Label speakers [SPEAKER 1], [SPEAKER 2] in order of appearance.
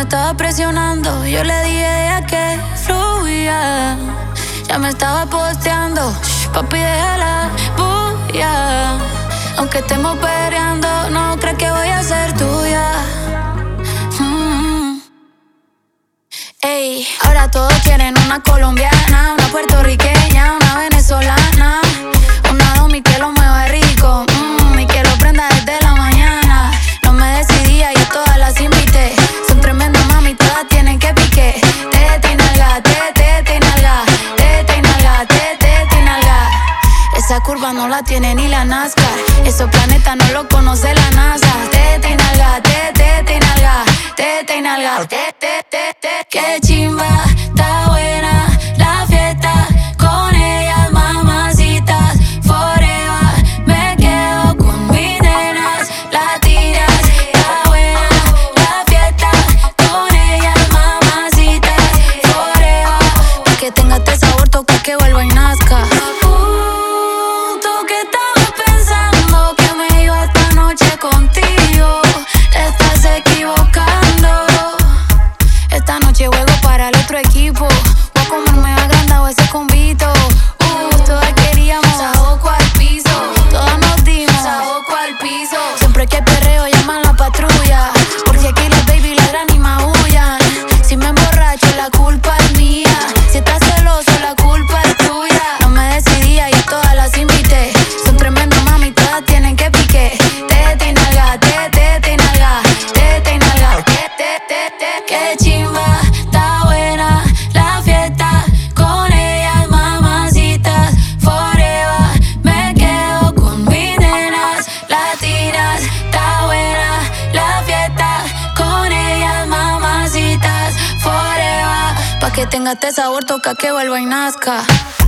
[SPEAKER 1] estaba presionando, yo le dije a que fluya. Ya me estaba posteando, papi deja la bulla. Aunque estemos peleando, no crees que voy a ser tuya. Ey, ahora todos quieren una colombiana, una puertorriqueña, una venezolana, una domi que lo mueva rico, y que lo prenda desde la mañana. No me decidía, yo todas las invité. Son tremendas mami, todas tienen que pique. Tete y nalga, tete y nalga, tete y nalga, tete y nalga. Esa curva no la tiene ni la NASCAR. Esos planetas no lo conoce la NASA. Tete y nalga, tete y nalga, tete y nalga, tete, tete. Qué chimba, está buena la fiesta. Con ellas mamacitas, forever. Me quedo con mis nenas, la tiras. Está buena la fiesta. Con ellas mamacitas, forever. Pa' que tenga este sabor, toca que vuelva y nazca. ¿Tú qué estabas pensando? Que me iba esta noche contigo. Te estás equivocando. Esta noche juego para el otro equipo. Voy a comerme agrandado ese convito. Todas queríamos saboco al piso. Todas nos dimos saboco al piso. Siempre que perreo llaman la patrulla. Porque aquí las baby ladran y maullan. Si me emborracho la culpa es mía. Si estás celoso la culpa es tuya. No me decidía y todas las invité. Son tremendas mami, todas tienen que pique. Tete y nalga, tete y nalga, tete y nalga, tete, tete. Qué chimba, está buena la fiesta. Con ellas mamacitas, forever. Me quedo con mis nenas, latinas. Está buena la fiesta. Con ellas mamacitas, forever. Pa' que tenga este sabor, toca que vuelva y nazca.